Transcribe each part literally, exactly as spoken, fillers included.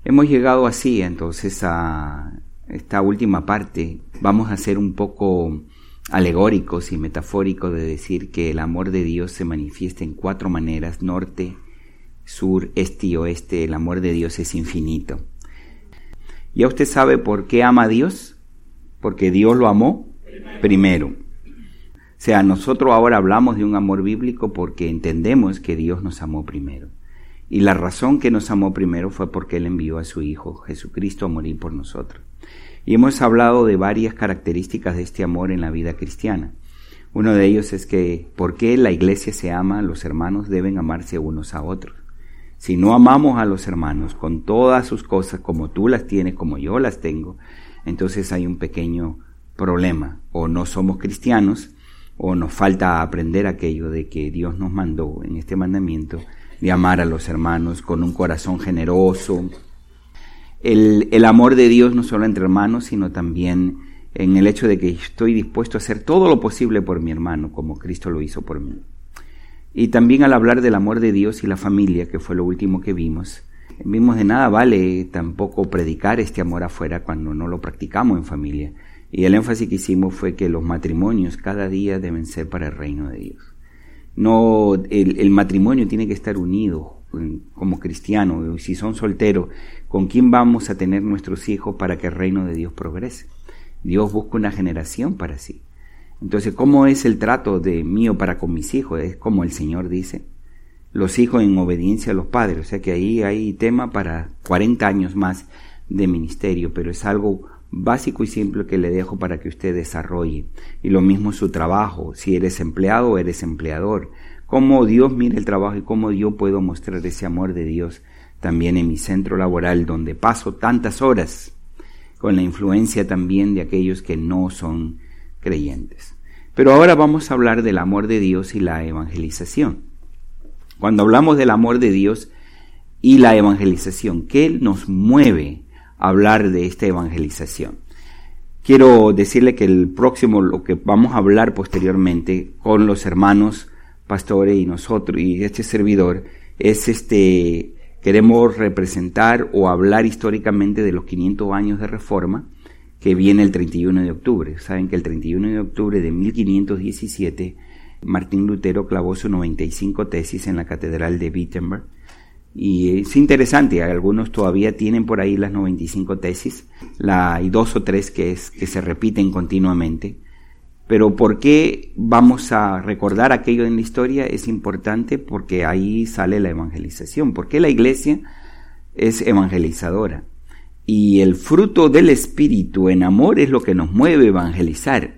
Hemos llegado así entonces a esta última parte. Vamos a ser un poco alegóricos y metafóricos de decir que el amor de Dios se manifiesta en cuatro maneras: norte, sur, este y oeste. El amor de Dios es infinito. ¿Ya usted sabe por qué ama a Dios? Porque Dios lo amó primero. O sea, nosotros ahora hablamos de un amor bíblico porque entendemos que Dios nos amó primero. Y la razón que nos amó primero fue porque Él envió a su Hijo Jesucristo a morir por nosotros. Y hemos hablado de varias características de este amor en la vida cristiana. Uno de ellos es que, ¿por qué la iglesia se ama? Los hermanos deben amarse unos a otros. Si no amamos a los hermanos con todas sus cosas, como tú las tienes, como yo las tengo, entonces hay un pequeño problema. O no somos cristianos, o nos falta aprender aquello de que Dios nos mandó en este mandamiento de amar a los hermanos con un corazón generoso. El, el amor de Dios no solo entre hermanos, sino también en el hecho de que estoy dispuesto a hacer todo lo posible por mi hermano, como Cristo lo hizo por mí. Y también al hablar del amor de Dios y la familia, que fue lo último que vimos, vimos de nada vale tampoco predicar este amor afuera cuando no lo practicamos en familia. Y el énfasis que hicimos fue que los matrimonios cada día deben ser para el reino de Dios. No, el, el matrimonio tiene que estar unido como cristiano. Si son solteros, ¿con quién vamos a tener nuestros hijos para que el reino de Dios progrese? Dios busca una generación para sí. Entonces, ¿cómo es el trato de mío para con mis hijos? Es como el Señor dice, los hijos en obediencia a los padres. O sea que ahí hay tema para cuarenta años más de ministerio, pero es algo básico y simple que le dejo para que usted desarrolle. Y lo mismo su trabajo, si eres empleado o eres empleador. Cómo Dios mira el trabajo y cómo yo puedo mostrar ese amor de Dios también en mi centro laboral, donde paso tantas horas, con la influencia también de aquellos que no son creyentes. Pero ahora vamos a hablar del amor de Dios y la evangelización. Cuando hablamos del amor de Dios y la evangelización, ¿qué nos mueve hablar de esta evangelización? Quiero decirle que el próximo, lo que vamos a hablar posteriormente con los hermanos pastores y nosotros y este servidor, es este, queremos representar o hablar históricamente de los quinientos años de Reforma que viene el treinta y uno de octubre. Saben que el treinta y uno de octubre de mil quinientos diecisiete Martín Lutero clavó sus noventa y cinco tesis en la Catedral de Wittenberg. Y es interesante, algunos todavía tienen por ahí las noventa y cinco tesis, la, hay dos o tres que, es, que se repiten continuamente. Pero ¿por qué vamos a recordar aquello en la historia? Es importante porque ahí sale la evangelización. ¿Por qué la iglesia es evangelizadora? Y el fruto del Espíritu en amor es lo que nos mueve a evangelizar.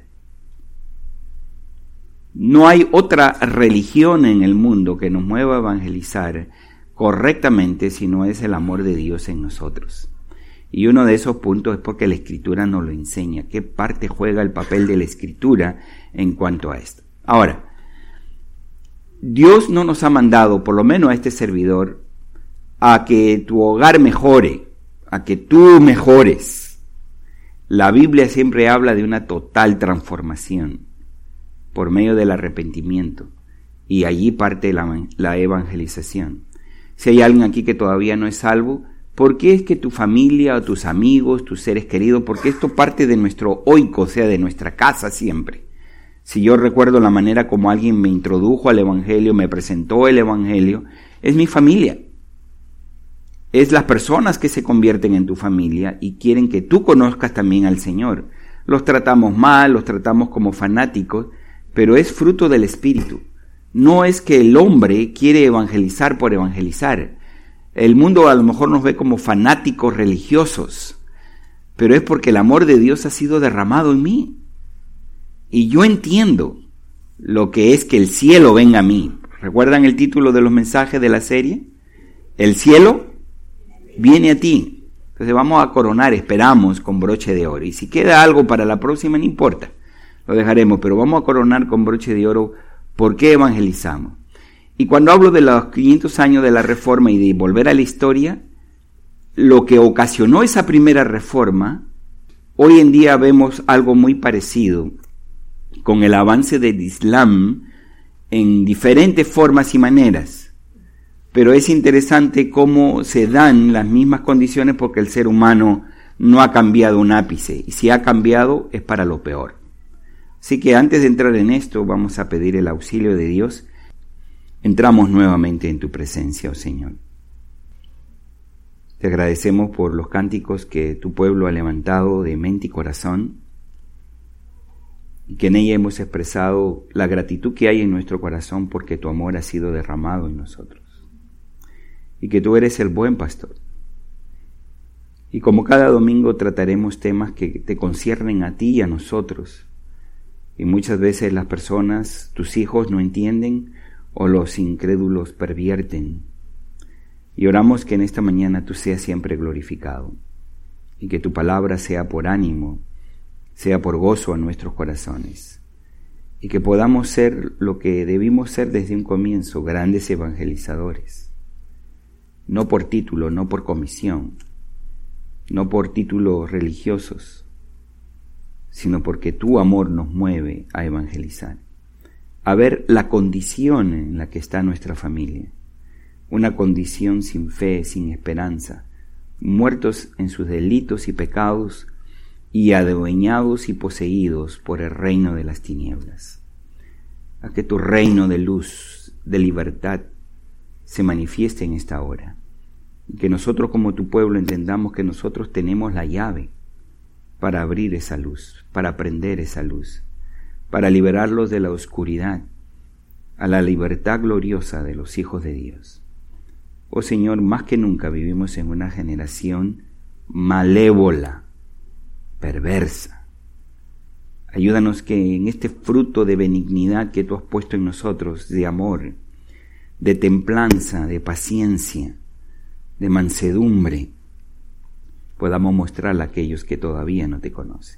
No hay otra religión en el mundo que nos mueva a evangelizar correctamente si no es el amor de Dios en nosotros. Y uno de esos puntos es porque la Escritura nos lo enseña. ¿Qué parte juega el papel de la Escritura en cuanto a esto? Ahora, Dios no nos ha mandado, por lo menos a este servidor, a que tu hogar mejore, a que tú mejores. La Biblia siempre habla de una total transformación por medio del arrepentimiento. Y allí parte la, la evangelización. Si hay alguien aquí que todavía no es salvo, ¿por qué es que tu familia o tus amigos, tus seres queridos, porque esto parte de nuestro oico, o sea, de nuestra casa siempre? Si yo recuerdo la manera como alguien me introdujo al Evangelio, me presentó el Evangelio, es mi familia. Es las personas que se convierten en tu familia y quieren que tú conozcas también al Señor. Los tratamos mal, los tratamos como fanáticos, pero es fruto del Espíritu. No es que el hombre quiere evangelizar por evangelizar. El mundo a lo mejor nos ve como fanáticos religiosos, pero es porque el amor de Dios ha sido derramado en mí. Y yo entiendo lo que es que el cielo venga a mí. ¿Recuerdan el título de los mensajes de la serie? El cielo viene a ti. Entonces vamos a coronar, esperamos, con broche de oro. Y si queda algo para la próxima, no importa, lo dejaremos, pero vamos a coronar con broche de oro. ¿Por qué evangelizamos? Y cuando hablo de los quinientos años de la Reforma y de volver a la historia, lo que ocasionó esa primera reforma, hoy en día vemos algo muy parecido con el avance del Islam en diferentes formas y maneras. Pero es interesante cómo se dan las mismas condiciones porque el ser humano no ha cambiado un ápice, y si ha cambiado es para lo peor. Así que antes de entrar en esto, vamos a pedir el auxilio de Dios. Entramos nuevamente en tu presencia, oh Señor. Te agradecemos por los cánticos que tu pueblo ha levantado de mente y corazón, y que en ella hemos expresado la gratitud que hay en nuestro corazón porque tu amor ha sido derramado en nosotros, y que tú eres el buen pastor. Y como cada domingo trataremos temas que te conciernen a ti y a nosotros, y muchas veces las personas, tus hijos, no entienden o los incrédulos pervierten. Y oramos que en esta mañana tú seas siempre glorificado y que tu palabra sea por ánimo, sea por gozo a nuestros corazones, y que podamos ser lo que debimos ser desde un comienzo, grandes evangelizadores, no por título, no por comisión, no por títulos religiosos, sino porque tu amor nos mueve a evangelizar, a ver la condición en la que está nuestra familia, una condición sin fe, sin esperanza, muertos en sus delitos y pecados y adueñados y poseídos por el reino de las tinieblas. A que tu reino de luz, de libertad, se manifieste en esta hora, y que nosotros como tu pueblo entendamos que nosotros tenemos la llave para abrir esa luz, para prender esa luz, para liberarlos de la oscuridad a la libertad gloriosa de los hijos de Dios. Oh Señor, más que nunca vivimos en una generación malévola, perversa. Ayúdanos que en este fruto de benignidad que tú has puesto en nosotros, de amor, de templanza, de paciencia, de mansedumbre, podamos mostrarla a aquellos que todavía no te conocen.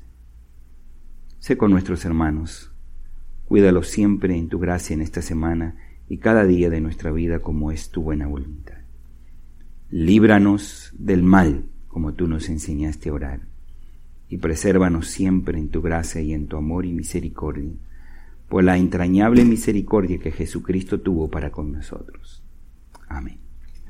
Sé con nuestros hermanos, cuídalos siempre en tu gracia en esta semana y cada día de nuestra vida como es tu buena voluntad. Líbranos del mal, como tú nos enseñaste a orar, y presérvanos siempre en tu gracia y en tu amor y misericordia, por la entrañable misericordia que Jesucristo tuvo para con nosotros. Amén.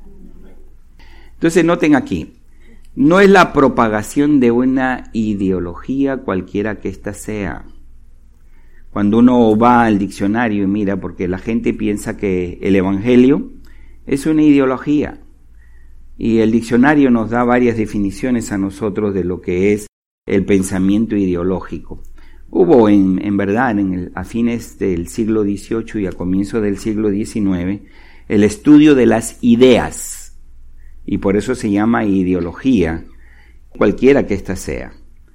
Entonces noten aquí, no es la propagación de una ideología cualquiera que ésta sea. Cuando uno va al diccionario y mira, porque la gente piensa que el Evangelio es una ideología, y el diccionario nos da varias definiciones a nosotros de lo que es el pensamiento ideológico. Hubo en, en verdad en el, a fines del siglo dieciocho y a comienzos del siglo diecinueve el estudio de las ideas, y por eso se llama ideología, cualquiera que ésta sea.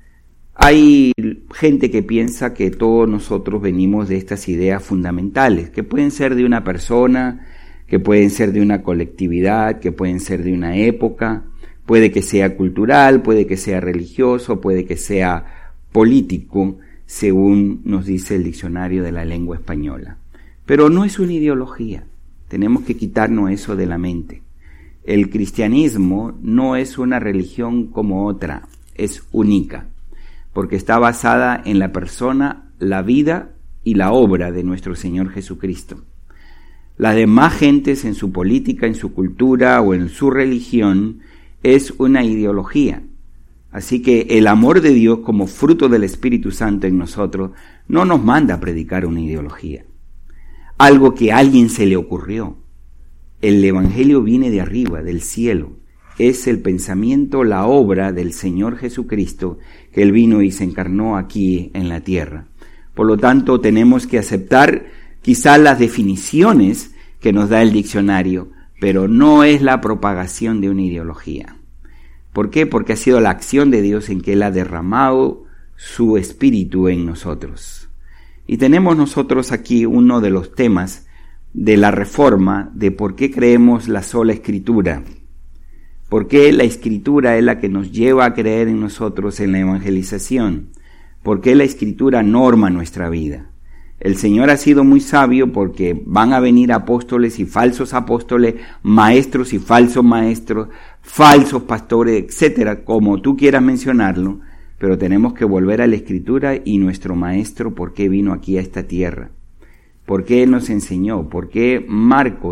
Hay gente que piensa que todos nosotros venimos de estas ideas fundamentales, que pueden ser de una persona, que pueden ser de una colectividad, que pueden ser de una época, puede que sea cultural, puede que sea religioso, puede que sea político, según nos dice el diccionario de la lengua española. Pero no es una ideología, tenemos que quitarnos eso de la mente. El cristianismo no es una religión como otra, es única, porque está basada en la persona, la vida y la obra de nuestro Señor Jesucristo. Las demás gentes en su política, en su cultura o en su religión es una ideología. Así que el amor de Dios como fruto del Espíritu Santo en nosotros no nos manda a predicar una ideología, algo que a alguien se le ocurrió. El Evangelio viene de arriba, del cielo. Es el pensamiento, la obra del Señor Jesucristo, que Él vino y se encarnó aquí en la tierra. Por lo tanto, tenemos que aceptar quizás las definiciones que nos da el diccionario, pero no es la propagación de una ideología. ¿Por qué? Porque ha sido la acción de Dios en que Él ha derramado su Espíritu en nosotros. Y tenemos nosotros aquí uno de los temas de la reforma, de por qué creemos la sola Escritura. ¿Por qué la Escritura es la que nos lleva a creer en nosotros en la evangelización? ¿Por qué la Escritura norma nuestra vida? El Señor ha sido muy sabio porque van a venir apóstoles y falsos apóstoles, maestros y falsos maestros, falsos pastores, etcétera, como tú quieras mencionarlo, pero tenemos que volver a la Escritura y nuestro Maestro, ¿por qué vino aquí a esta tierra? ¿Por qué Él nos enseñó? ¿Por qué Marcos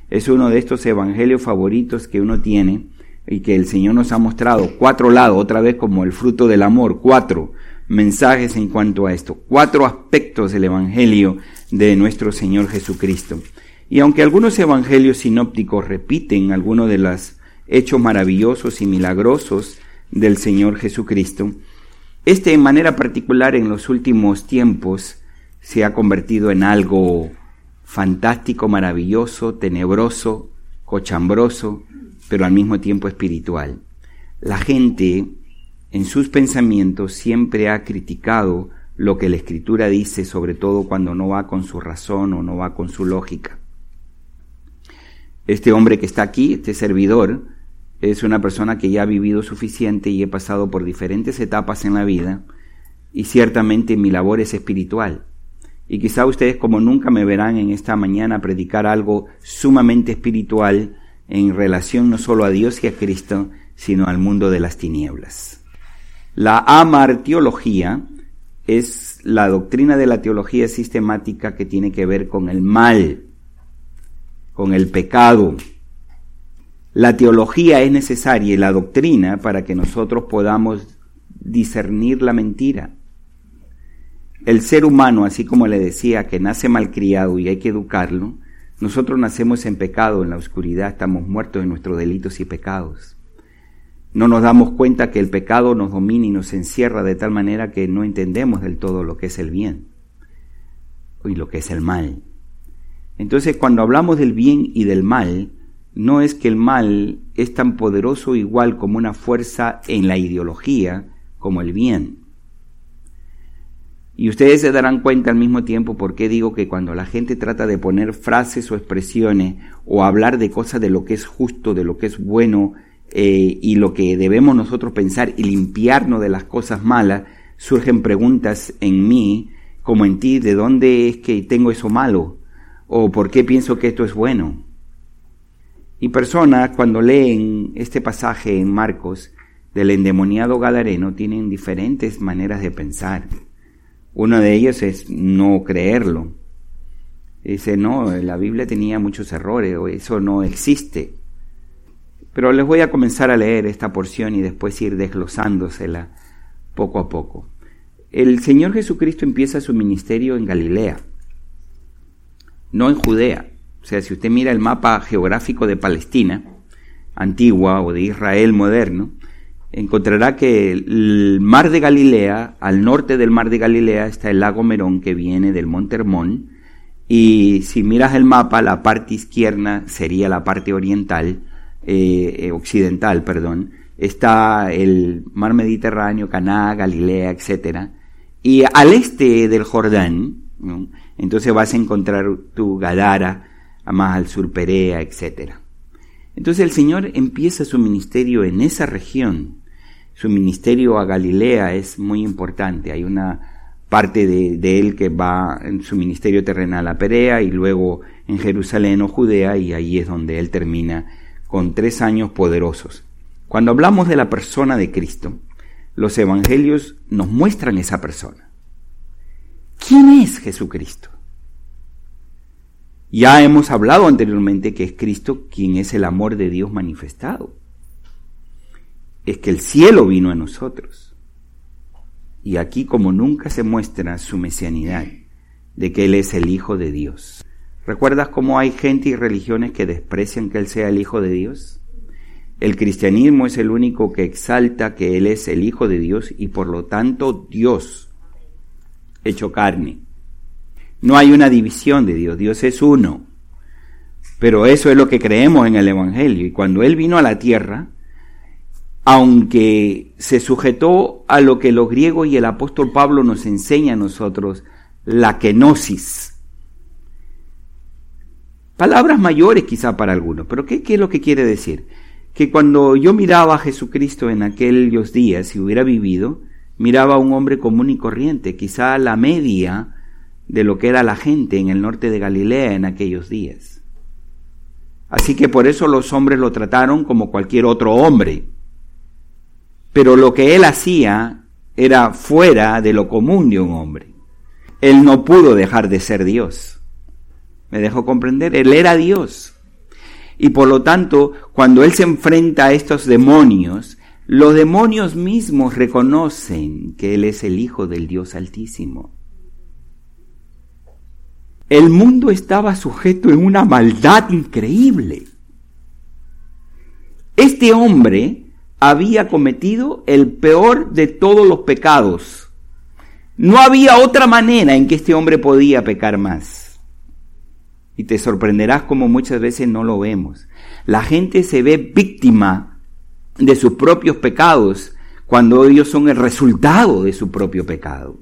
Es uno de estos evangelios favoritos que uno tiene y que el Señor nos ha mostrado. Cuatro lados, otra vez como el fruto del amor, cuatro mensajes en cuanto a esto, cuatro aspectos del evangelio de nuestro Señor Jesucristo. Y aunque algunos evangelios sinópticos repiten algunos de los hechos maravillosos y milagrosos del Señor Jesucristo, este en manera particular en los últimos tiempos se ha convertido en algo fantástico, maravilloso, tenebroso, cochambroso, pero al mismo tiempo espiritual. La gente en sus pensamientos siempre ha criticado lo que la Escritura dice, sobre todo cuando no va con su razón o no va con su lógica. Este hombre que está aquí, este servidor, es una persona que ya ha vivido suficiente y he pasado por diferentes etapas en la vida, y ciertamente mi labor es espiritual. Y quizá ustedes como nunca me verán en esta mañana predicar algo sumamente espiritual en relación no solo a Dios y a Cristo, sino al mundo de las tinieblas. La amartiología es la doctrina de la teología sistemática que tiene que ver con el mal, con el pecado. La teología es necesaria y la doctrina para que nosotros podamos discernir la mentira. El ser humano, así como le decía, que nace malcriado y hay que educarlo, nosotros nacemos en pecado, en la oscuridad, estamos muertos en nuestros delitos y pecados. No nos damos cuenta que el pecado nos domina y nos encierra de tal manera que no entendemos del todo lo que es el bien y lo que es el mal. Entonces, cuando hablamos del bien y del mal, no es que el mal es tan poderoso igual como una fuerza en la ideología como el bien. Y ustedes se darán cuenta al mismo tiempo por qué digo que cuando la gente trata de poner frases o expresiones o hablar de cosas de lo que es justo, de lo que es bueno eh, y lo que debemos nosotros pensar y limpiarnos de las cosas malas, surgen preguntas en mí como en ti, ¿de dónde es que tengo eso malo? ¿O por qué pienso que esto es bueno? Y personas cuando leen este pasaje en Marcos del endemoniado gadareno tienen diferentes maneras de pensar. Una de ellas es no creerlo. Dice, no, la Biblia tenía muchos errores, o eso no existe. Pero les voy a comenzar a leer esta porción y después ir desglosándosela poco a poco. El Señor Jesucristo empieza su ministerio en Galilea, no en Judea. O sea, si usted mira el mapa geográfico de Palestina antigua o de Israel moderno, encontrará que el mar de Galilea, al norte del mar de Galilea está el lago Merón que viene del monte Hermón, y si miras el mapa, la parte izquierda sería la parte oriental, eh, occidental, perdón, está el mar Mediterráneo, Caná, Galilea, etcétera, y al este del Jordán, ¿no? Entonces vas a encontrar tu Gadara, más al sur Perea, etcétera. Entonces el Señor empieza su ministerio en esa región. Su ministerio a Galilea es muy importante. Hay una parte de, de él que va en su ministerio terrenal a Perea y luego en Jerusalén o Judea, y ahí es donde él termina con tres años poderosos. Cuando hablamos de la persona de Cristo, los evangelios nos muestran esa persona. ¿Quién es Jesucristo? Ya hemos hablado anteriormente que es Cristo quien es el amor de Dios manifestado. Es que el cielo vino a nosotros. Y aquí como nunca se muestra su mesianidad, de que Él es el Hijo de Dios. ¿Recuerdas cómo hay gente y religiones que desprecian que Él sea el Hijo de Dios? El cristianismo es el único que exalta que Él es el Hijo de Dios y por lo tanto Dios hecho carne. No hay una división de Dios, Dios es uno. Pero eso es lo que creemos en el Evangelio. Y cuando Él vino a la tierra, aunque se sujetó a lo que los griegos y el apóstol Pablo nos enseña a nosotros, la kenosis. Palabras mayores quizá para algunos, pero ¿qué, qué es lo que quiere decir? Que cuando yo miraba a Jesucristo en aquellos días, si hubiera vivido, miraba a un hombre común y corriente, quizá la media de lo que era la gente en el norte de Galilea en aquellos días. Así que por eso los hombres lo trataron como cualquier otro hombre. Pero lo que él hacía era fuera de lo común de un hombre. Él no pudo dejar de ser Dios. ¿Me dejó comprender? Él era Dios. Y por lo tanto, cuando él se enfrenta a estos demonios, los demonios mismos reconocen que él es el Hijo del Dios Altísimo. El mundo estaba sujeto en una maldad increíble. Este hombre había cometido el peor de todos los pecados. No había otra manera en que este hombre podía pecar más. Y te sorprenderás como muchas veces no lo vemos. La gente se ve víctima de sus propios pecados cuando ellos son el resultado de su propio pecado.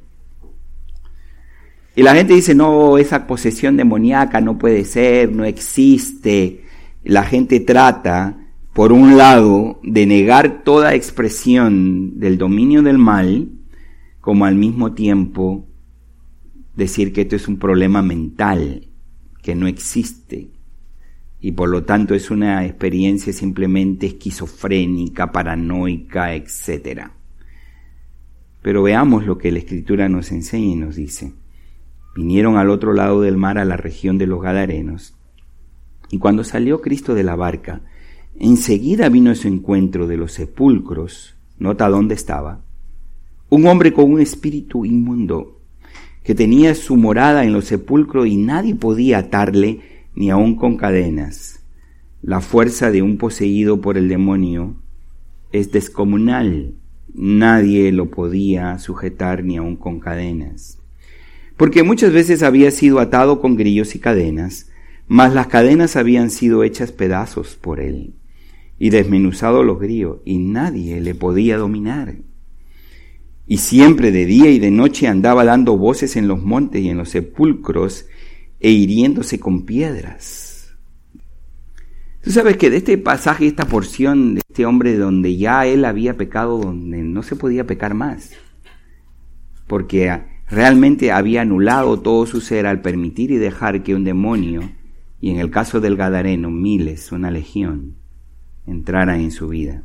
Y la gente dice, no, esa posesión demoníaca no puede ser, no existe. La gente trata, por un lado, de negar toda expresión del dominio del mal, como al mismo tiempo decir que esto es un problema mental, que no existe. Y por lo tanto es una experiencia simplemente esquizofrénica, paranoica, etcétera. Pero veamos lo que la Escritura nos enseña y nos dice. Vinieron al otro lado del mar, a la región de los Gadarenos, y cuando salió Cristo de la barca, enseguida vino a su encuentro de los sepulcros, nota dónde estaba, un hombre con un espíritu inmundo, que tenía su morada en los sepulcros y nadie podía atarle ni aun con cadenas. La fuerza de un poseído por el demonio es descomunal, nadie lo podía sujetar ni aun con cadenas. Porque muchas veces había sido atado con grillos y cadenas, mas las cadenas habían sido hechas pedazos por él, y desmenuzado los grillos, y nadie le podía dominar. Y siempre de día y de noche andaba dando voces en los montes y en los sepulcros, e hiriéndose con piedras. Tú sabes que de este pasaje, esta porción de este hombre donde ya él había pecado, donde no se podía pecar más, porque realmente había anulado todo su ser al permitir y dejar que un demonio, y en el caso del Gadareno, miles, una legión, entraran en su vida.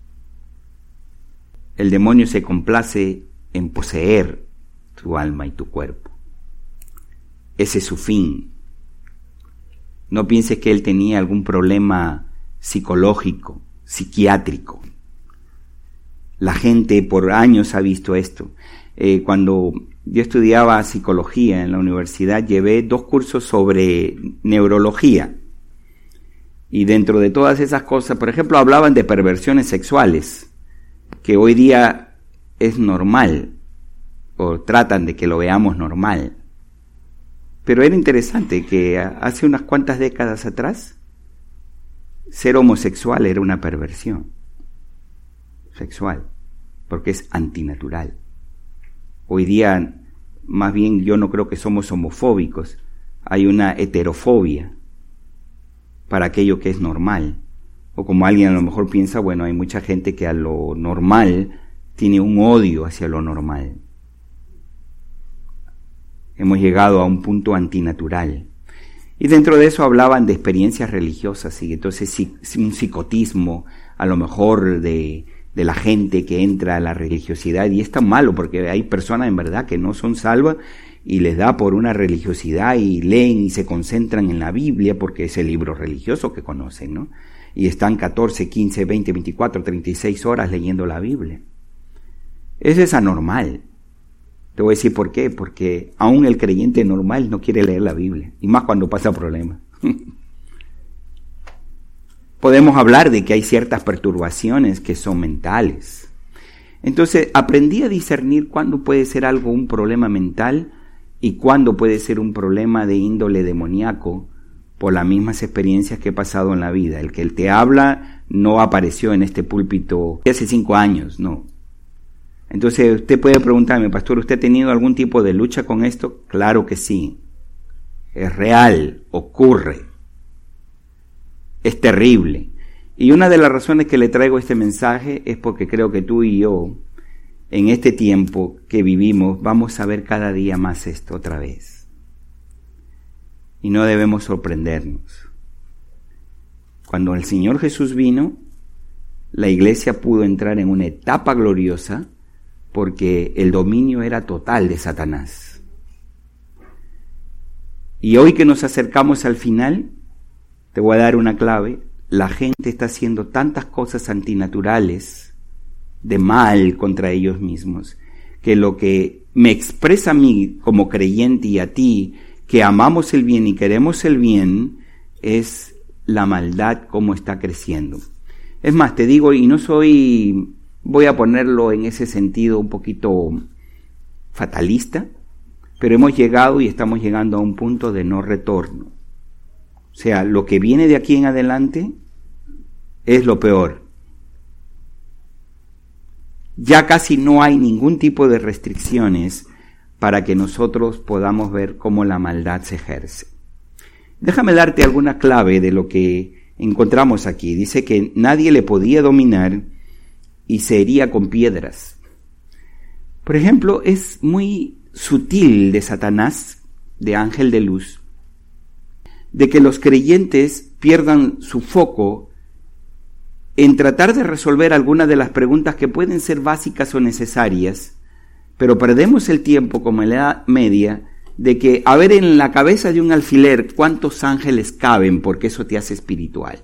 El demonio se complace en poseer tu alma y tu cuerpo. Ese es su fin. No pienses que él tenía algún problema psicológico, psiquiátrico. La gente por años ha visto esto. Eh, cuando yo estudiaba psicología en la universidad, llevé dos cursos sobre neurología. Y dentro de todas esas cosas, por ejemplo, hablaban de perversiones sexuales, que hoy día es normal, o tratan de que lo veamos normal. Pero era interesante que hace unas cuantas décadas atrás, ser homosexual era una perversión sexual, porque es antinatural. Hoy día, más bien, yo no creo que somos homofóbicos. Hay una heterofobia para aquello que es normal. O como alguien a lo mejor piensa, bueno, hay mucha gente que a lo normal tiene un odio hacia lo normal. Hemos llegado a un punto antinatural. Y dentro de eso hablaban de experiencias religiosas, y entonces un psicotismo, a lo mejor de... de la gente que entra a la religiosidad, y es tan malo porque hay personas en verdad que no son salvas y les da por una religiosidad y leen y se concentran en la Biblia porque es el libro religioso que conocen, ¿no? Y están catorce, quince, veinte, veinticuatro, treinta y seis horas leyendo la Biblia. Eso es anormal. Te voy a decir por qué, porque aún el creyente normal no quiere leer la Biblia, y más cuando pasa problemas. Podemos hablar de que hay ciertas perturbaciones que son mentales. Entonces, aprendí a discernir cuándo puede ser algo un problema mental y cuándo puede ser un problema de índole demoníaco por las mismas experiencias que he pasado en la vida. El que él te habla no apareció en este púlpito hace cinco años, no. Entonces, usted puede preguntarme, pastor, ¿usted ha tenido algún tipo de lucha con esto? Claro que sí. Es real, ocurre. Es terrible. Y una de las razones que le traigo este mensaje es porque creo que tú y yo, en este tiempo que vivimos, vamos a ver cada día más esto otra vez. Y no debemos sorprendernos. Cuando el Señor Jesús vino, la iglesia pudo entrar en una etapa gloriosa porque el dominio era total de Satanás. Y hoy que nos acercamos al final, te te voy a dar una clave. La gente está haciendo tantas cosas antinaturales de mal contra ellos mismos, que lo que me expresa a mí como creyente y a ti, que amamos el bien y queremos el bien, es la maldad como está creciendo. Es más, te digo, y no soy, voy a ponerlo en ese sentido un poquito fatalista, pero hemos llegado y estamos llegando a un punto de no retorno. O sea, lo que viene de aquí en adelante es lo peor. Ya casi no hay ningún tipo de restricciones para que nosotros podamos ver cómo la maldad se ejerce. Déjame darte alguna clave de lo que encontramos aquí. Dice que nadie le podía dominar y se hería con piedras. Por ejemplo, es muy sutil de Satanás, de ángel de luz, de que los creyentes pierdan su foco en tratar de resolver algunas de las preguntas que pueden ser básicas o necesarias, pero perdemos el tiempo, como en la Edad Media, de que a ver en la cabeza de un alfiler cuántos ángeles caben, porque eso te hace espiritual.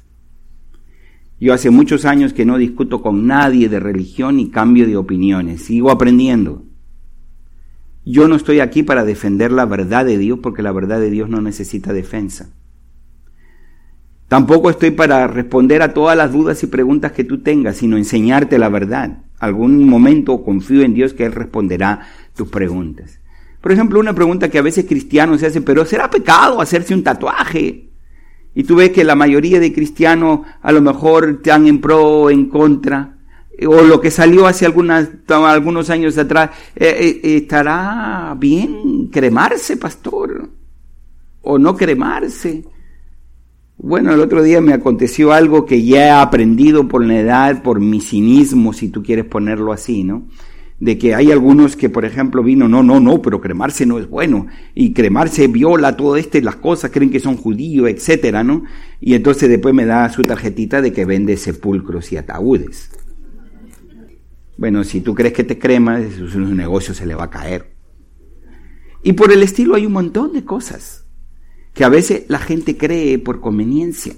Yo hace muchos años que no discuto con nadie de religión ni cambio de opiniones, sigo aprendiendo. Yo no estoy aquí para defender la verdad de Dios, porque la verdad de Dios no necesita defensa. Tampoco estoy para responder a todas las dudas y preguntas que tú tengas, sino enseñarte la verdad. Algún momento confío en Dios que Él responderá tus preguntas. Por ejemplo, una pregunta que a veces cristianos se hacen, pero ¿será pecado hacerse un tatuaje? Y tú ves que la mayoría de cristianos a lo mejor están en pro o en contra, o lo que salió hace algunas, algunos años atrás, eh, eh, ¿estará bien cremarse, pastor? ¿O no cremarse? Bueno, el otro día me aconteció algo que ya he aprendido por la edad, por mi cinismo, si tú quieres ponerlo así, ¿no? De que hay algunos que, por ejemplo, vino, no, no, no, pero cremarse no es bueno, y cremarse viola todo esto y las cosas, creen que son judíos, etcétera, ¿no? Y entonces después me da su tarjetita de que vende sepulcros y ataúdes. Bueno, si tú crees que te cremas, su negocio se le va a caer. Y por el estilo hay un montón de cosas que a veces la gente cree por conveniencia.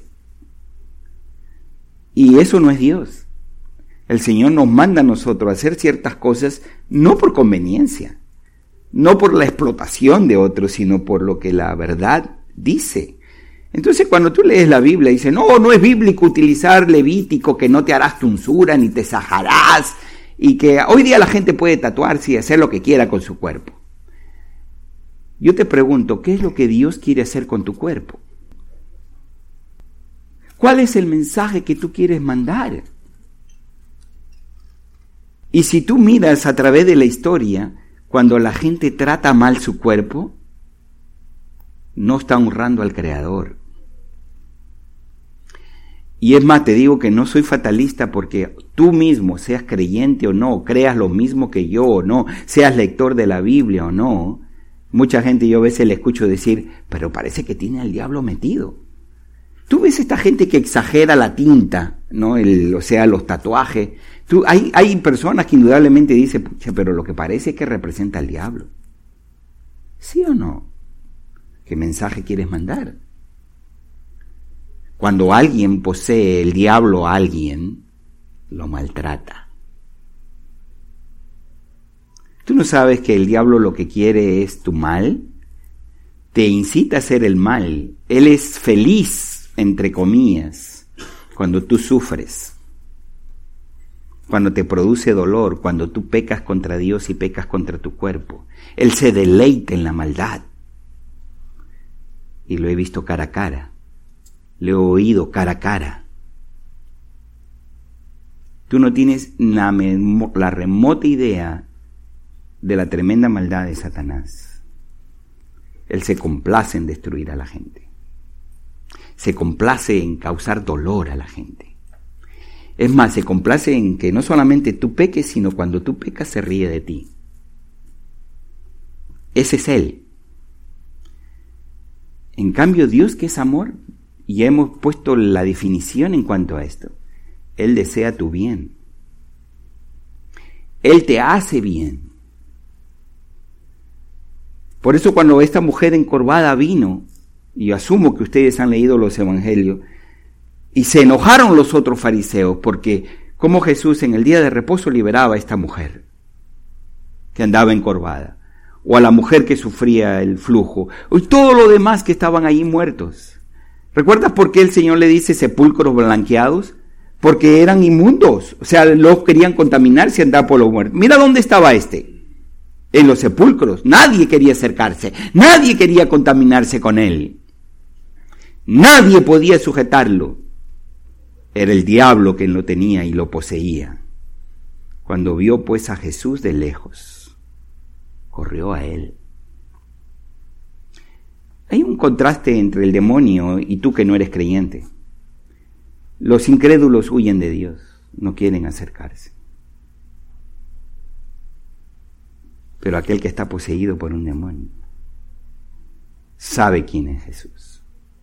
Y eso no es Dios. El Señor nos manda a nosotros a hacer ciertas cosas no por conveniencia, no por la explotación de otros, sino por lo que la verdad dice. Entonces cuando tú lees la Biblia, dice, no, no es bíblico utilizar Levítico, que no te harás tonsura ni te sajarás, y que hoy día la gente puede tatuarse y hacer lo que quiera con su cuerpo. Yo te pregunto, ¿qué es lo que Dios quiere hacer con tu cuerpo? ¿Cuál es el mensaje que tú quieres mandar? Y si tú miras a través de la historia, cuando la gente trata mal su cuerpo, no está honrando al Creador. Y es más, te digo que no soy fatalista, porque tú mismo, seas creyente o no, creas lo mismo que yo o no, seas lector de la Biblia o no, mucha gente yo a veces le escucho decir, pero parece que tiene al diablo metido. Tú ves esta gente que exagera la tinta, ¿no? El, o sea, los tatuajes. Tú, hay, hay personas que indudablemente dicen, pucha, pero lo que parece es que representa al diablo. ¿Sí o no? ¿Qué mensaje quieres mandar? Cuando alguien posee el diablo a alguien, lo maltrata. ¿Tú no sabes que el diablo lo que quiere es tu mal? Te incita a hacer el mal. Él es feliz, entre comillas, cuando tú sufres, cuando te produce dolor, cuando tú pecas contra Dios y pecas contra tu cuerpo. Él se deleita en la maldad. Y lo he visto cara a cara. Lo he oído cara a cara. Tú no tienes la, la remota idea de la tremenda maldad de Satanás. Él se complace en destruir a la gente. Se complace en causar dolor a la gente. Es más, se complace en que no solamente tú peques, sino cuando tú pecas se ríe de ti. Ese es Él. En cambio, Dios, que es amor, y hemos puesto la definición en cuanto a esto, Él desea tu bien. Él te hace bien. Por eso cuando esta mujer encorvada vino y asumo que ustedes han leído los evangelios, y se enojaron los otros fariseos porque como Jesús en el día de reposo liberaba a esta mujer que andaba encorvada, o a la mujer que sufría el flujo, y todo lo demás que estaban allí muertos. ¿Recuerdas por qué el Señor le dice sepulcros blanqueados? Porque eran inmundos, o sea, los querían contaminarse y andar por los muertos. Mira dónde estaba este, en los sepulcros. Nadie quería acercarse, nadie quería contaminarse con él, nadie podía sujetarlo. Era el diablo quien lo tenía y lo poseía. Cuando vio pues a Jesús de lejos, corrió a él. Hay un contraste entre el demonio y tú que no eres creyente. Los incrédulos huyen de Dios, no quieren acercarse. Pero aquel que está poseído por un demonio sabe quién es Jesús.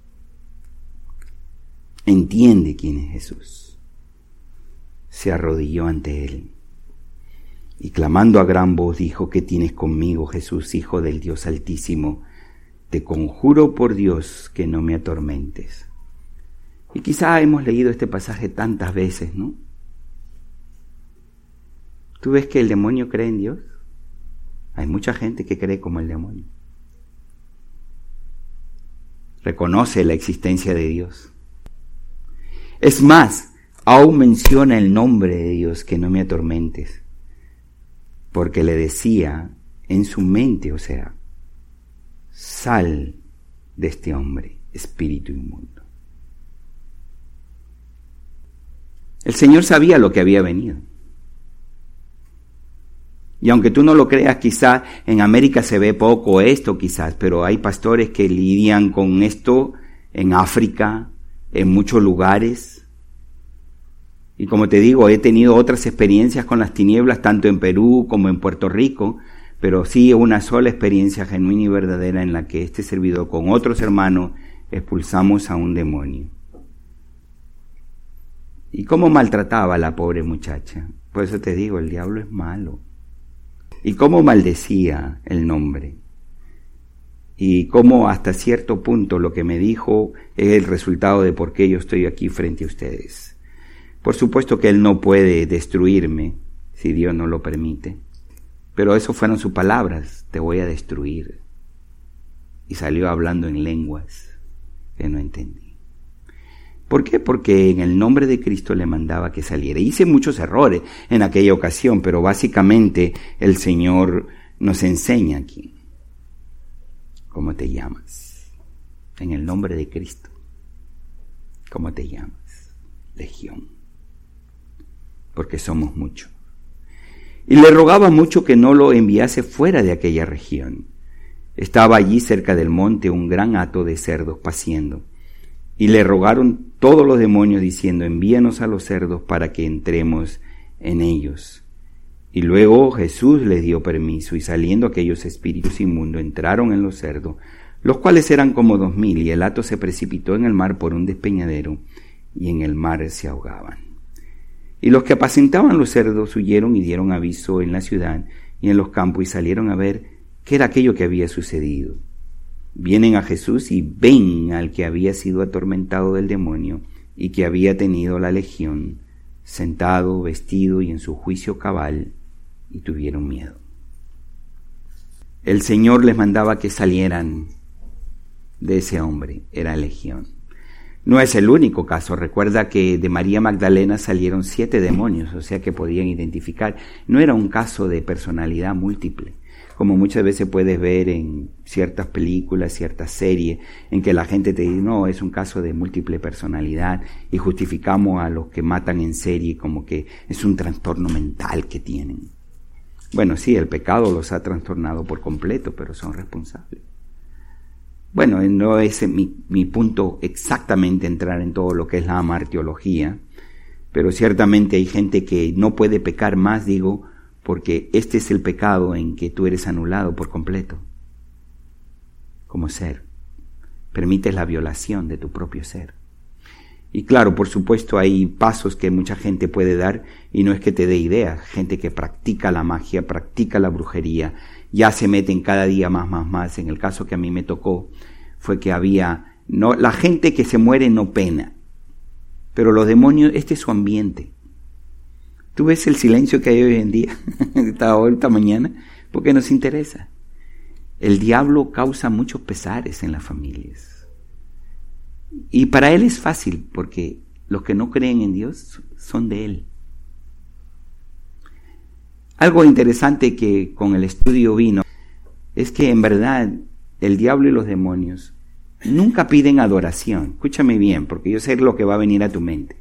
Entiende quién es Jesús. Se arrodilló ante él y clamando a gran voz dijo: ¿Qué tienes conmigo, Jesús, Hijo del Dios Altísimo? Te conjuro por Dios que no me atormentes. Y quizá hemos leído este pasaje tantas veces, ¿no? ¿Tú ves que el demonio cree en Dios? Hay mucha gente que cree como el demonio. Reconoce la existencia de Dios. Es más, aún menciona el nombre de Dios, que no me atormentes, porque le decía en su mente, o sea, sal de este hombre, espíritu inmundo. El Señor sabía lo que había venido. Y aunque tú no lo creas, quizá en América se ve poco esto quizás, pero hay pastores que lidian con esto en África, en muchos lugares. Y como te digo, he tenido otras experiencias con las tinieblas, tanto en Perú como en Puerto Rico, pero sí una sola experiencia genuina y verdadera en la que este servidor con otros hermanos expulsamos a un demonio. ¿Y cómo maltrataba a la pobre muchacha? Por eso te digo, el diablo es malo. Y cómo maldecía el nombre. Y cómo hasta cierto punto lo que me dijo es el resultado de por qué yo estoy aquí frente a ustedes. Por supuesto que él no puede destruirme si Dios no lo permite. Pero eso fueron sus palabras: te voy a destruir. Y salió hablando en lenguas que no entendí. ¿Por qué? Porque en el nombre de Cristo le mandaba que saliera. Hice muchos errores en aquella ocasión, pero básicamente el Señor nos enseña aquí. ¿Cómo te llamas? En el nombre de Cristo. ¿Cómo te llamas? Legión. Porque somos muchos. Y le rogaba mucho que no lo enviase fuera de aquella región. Estaba allí cerca del monte un gran hato de cerdos paciendo. Y le rogaron todos los demonios diciendo: envíanos a los cerdos para que entremos en ellos. Y luego Jesús les dio permiso, y saliendo aquellos espíritus inmundos entraron en los cerdos, los cuales eran como dos mil, y el hato se precipitó en el mar por un despeñadero, y en el mar se ahogaban. Y los que apacentaban los cerdos huyeron y dieron aviso en la ciudad y en los campos, y salieron a ver qué era aquello que había sucedido. Vienen a Jesús y ven al que había sido atormentado del demonio y que había tenido la legión, sentado, vestido y en su juicio cabal, y tuvieron miedo. El Señor les mandaba que salieran de ese hombre, era legión. No es el único caso. Recuerda que de María Magdalena salieron siete demonios, o sea que podían identificar. No era un caso de personalidad múltiple, como muchas veces puedes ver en ciertas películas, ciertas series, en que la gente te dice: no, es un caso de múltiple personalidad, y justificamos a los que matan en serie como que es un trastorno mental que tienen. Bueno, sí, el pecado los ha trastornado por completo, pero son responsables. Bueno, no es mi, mi punto exactamente entrar en todo lo que es la amartiología, pero ciertamente hay gente que no puede pecar más, digo, porque este es el pecado en que tú eres anulado por completo, como ser. Permites la violación de tu propio ser. Y claro, por supuesto, hay pasos que mucha gente puede dar, y no es que te dé idea. Gente que practica la magia, practica la brujería, ya se meten cada día más, más, más. En el caso que a mí me tocó, fue que había, no, la gente que se muere no pena, pero los demonios, este es su ambiente. Tú ves el silencio que hay hoy en día, esta, esta mañana, porque nos interesa. El diablo causa muchos pesares en las familias. Y para él es fácil, porque los que no creen en Dios son de él. Algo interesante que con el estudio vino es que en verdad el diablo y los demonios nunca piden adoración. Escúchame bien, porque yo sé lo que va a venir a tu mente.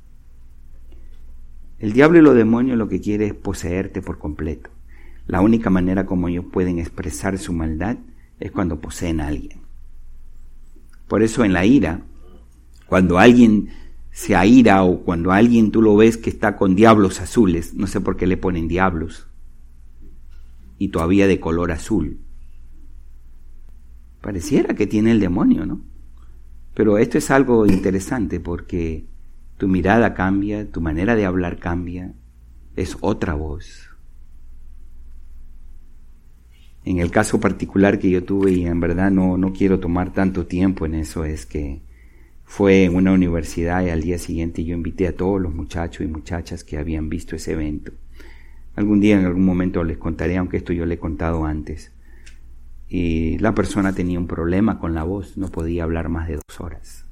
El diablo y los demonios lo que quiere es poseerte por completo. La única manera como ellos pueden expresar su maldad es cuando poseen a alguien. Por eso en la ira, cuando alguien se aira o cuando alguien tú lo ves que está con diablos azules, no sé por qué le ponen diablos, y todavía de color azul, pareciera que tiene el demonio, ¿no? Pero esto es algo interesante porque tu mirada cambia, tu manera de hablar cambia, es otra voz. En el caso particular que yo tuve, y en verdad no, no quiero tomar tanto tiempo en eso, es que fue en una universidad y al día siguiente yo invité a todos los muchachos y muchachas que habían visto ese evento. Algún día, en algún momento les contaré, aunque esto yo le he contado antes. Y la persona tenía un problema con la voz, no podía hablar más de dos horas.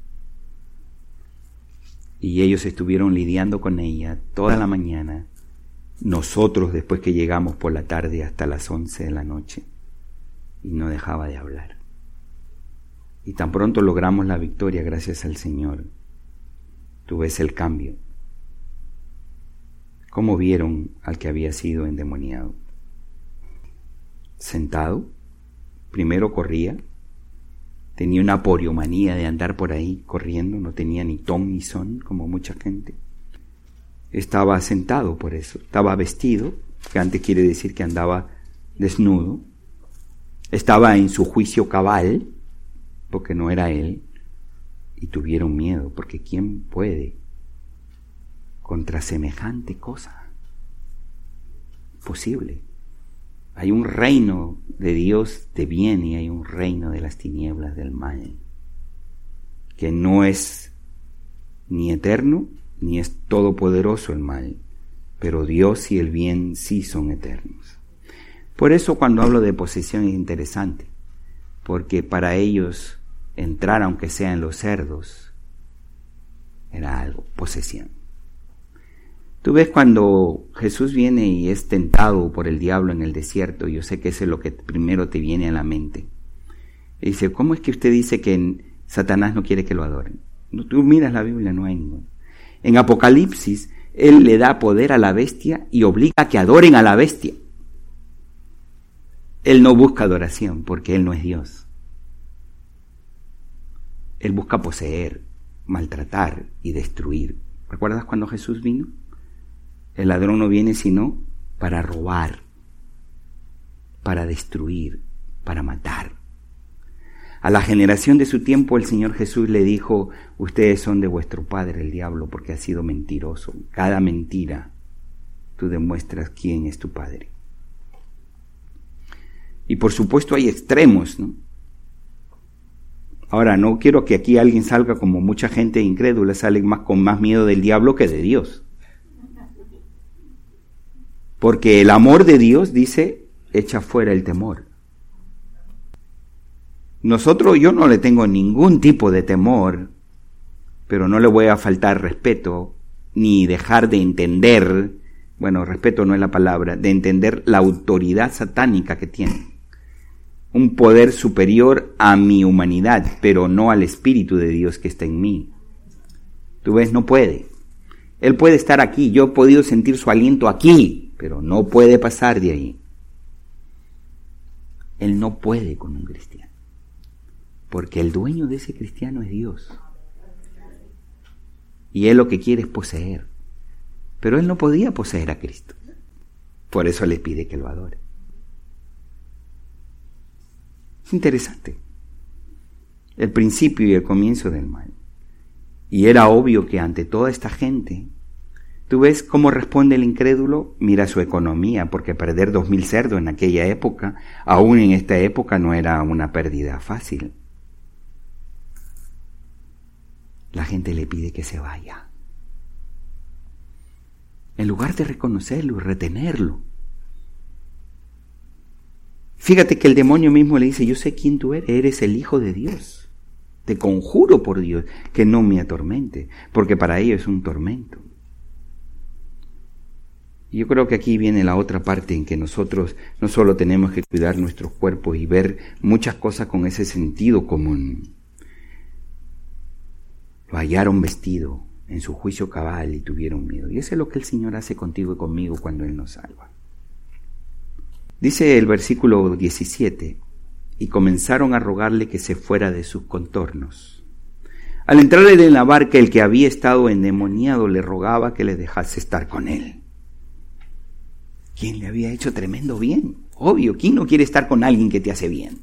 Y ellos estuvieron lidiando con ella toda la mañana, nosotros después que llegamos por la tarde hasta las once de la noche, y no dejaba de hablar. Y tan pronto logramos la victoria gracias al Señor, tú ves el cambio. ¿Cómo vieron al que había sido endemoniado? Sentado, primero corría, tenía una poriomanía de andar por ahí corriendo, no tenía ni ton ni son como mucha gente. Estaba sentado por eso, estaba vestido, que antes quiere decir que andaba desnudo, estaba en su juicio cabal, porque no era él, y tuvieron miedo, porque ¿quién puede contra semejante cosa? Posible. Hay un reino de Dios de bien y hay un reino de las tinieblas del mal, que no es ni eterno, ni es todopoderoso el mal, pero Dios y el bien sí son eternos. Por eso cuando hablo de posesión es interesante, porque para ellos entrar, aunque sea en los cerdos, era algo, posesión. Tú ves cuando Jesús viene y es tentado por el diablo en el desierto, yo sé que eso es lo que primero te viene a la mente. Y dice, ¿cómo es que usted dice que Satanás no quiere que lo adoren? No, tú miras la Biblia, no hay ninguno. En Apocalipsis, él le da poder a la bestia y obliga a que adoren a la bestia. Él no busca adoración porque él no es Dios. Él busca poseer, maltratar y destruir. ¿Recuerdas cuando Jesús vino? El ladrón no viene sino para robar, para destruir, para matar. A la generación de su tiempo el Señor Jesús le dijo, ustedes son de vuestro padre el diablo porque ha sido mentiroso. Cada mentira tú demuestras quién es tu padre. Y por supuesto hay extremos, ¿no? Ahora, no quiero que aquí alguien salga como mucha gente incrédula, sale más con más miedo del diablo que de Dios. Porque el amor de Dios, dice, echa fuera el temor. Nosotros, yo no le tengo ningún tipo de temor, pero no le voy a faltar respeto, ni dejar de entender, bueno, respeto no es la palabra, de entender la autoridad satánica que tiene. Un poder superior a mi humanidad, pero no al Espíritu de Dios que está en mí. Tú ves, no puede. Él puede estar aquí, yo he podido sentir su aliento aquí, pero no puede pasar de ahí. Él no puede con un cristiano, porque el dueño de ese cristiano es Dios. Y él lo que quiere es poseer. Pero él no podía poseer a Cristo. Por eso le pide que lo adore. Es interesante. El principio y el comienzo del mal. Y era obvio que ante toda esta gente, tú ves cómo responde el incrédulo, mira su economía, porque perder dos mil cerdos en aquella época, aún en esta época no era una pérdida fácil. la gente le pide que se vaya. En lugar de reconocerlo y retenerlo. Fíjate que el demonio mismo le dice, yo sé quién tú eres, eres el Hijo de Dios. Te conjuro por Dios que no me atormente, porque para ellos es un tormento. Y yo creo que aquí viene la otra parte en que nosotros no solo tenemos que cuidar nuestros cuerpos y ver muchas cosas con ese sentido común. Lo hallaron vestido en su juicio cabal y tuvieron miedo. Y eso es lo que el Señor hace contigo y conmigo cuando Él nos salva. Dice el versículo diecisiete, y comenzaron a rogarle que se fuera de sus contornos. Al entrar en la barca, el que había estado endemoniado le rogaba que le dejase estar con él. ¿Quién le había hecho tremendo bien? Obvio, ¿quién no quiere estar con alguien que te hace bien?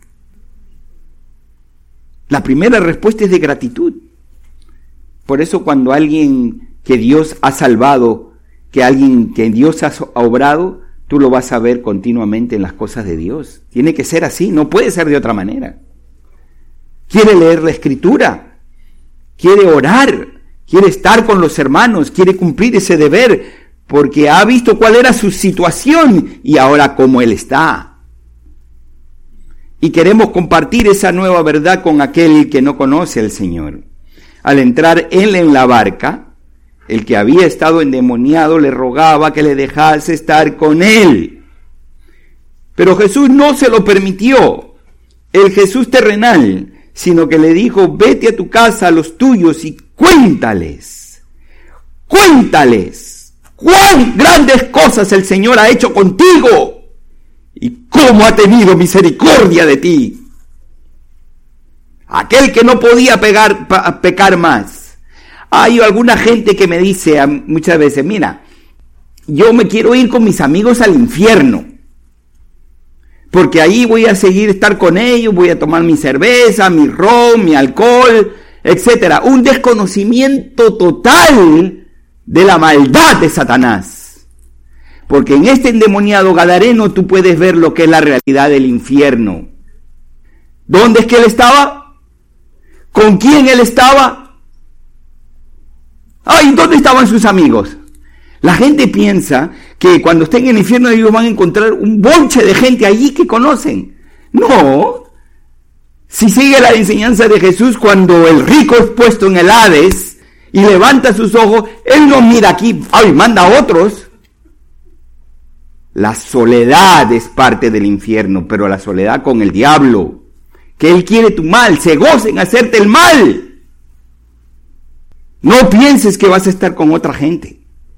La primera respuesta es de gratitud. Por eso cuando alguien que Dios ha salvado, que alguien que Dios ha obrado, tú lo vas a ver continuamente en las cosas de Dios. Tiene que ser así, no puede ser de otra manera. Quiere leer la Escritura, quiere orar, quiere estar con los hermanos, quiere cumplir ese deber, porque ha visto cuál era su situación y ahora cómo él está. Y queremos compartir esa nueva verdad con aquel que no conoce al Señor. Al entrar él en la barca, el que había estado endemoniado le rogaba que le dejase estar con él. Pero Jesús no se lo permitió, el Jesús terrenal, sino que le dijo, vete a tu casa a los tuyos y cuéntales, cuéntales cuán grandes cosas el Señor ha hecho contigo y cómo ha tenido misericordia de ti. Aquel que no podía pegar, pa, pecar más. Hay alguna gente que me dice muchas veces, mira, yo me quiero ir con mis amigos al infierno, porque ahí voy a seguir estar con ellos, voy a tomar mi cerveza, mi ron, mi alcohol, etcétera. Un desconocimiento total de la maldad de Satanás. Porque en este endemoniado gadareno tú puedes ver lo que es la realidad del infierno. ¿Dónde es que él estaba? ¿Con quién él estaba? Ay, ¿dónde estaban sus amigos? La gente piensa que cuando estén en el infierno ellos van a encontrar un bonche de gente allí que conocen. No. Si sigue la enseñanza de Jesús, cuando el rico es puesto en el Hades y levanta sus ojos, él no mira aquí, ay, manda a otros. La soledad es parte del infierno, pero la soledad con el diablo, que él quiere tu mal, se goza en hacerte el mal. No pienses que vas a estar con otra gente.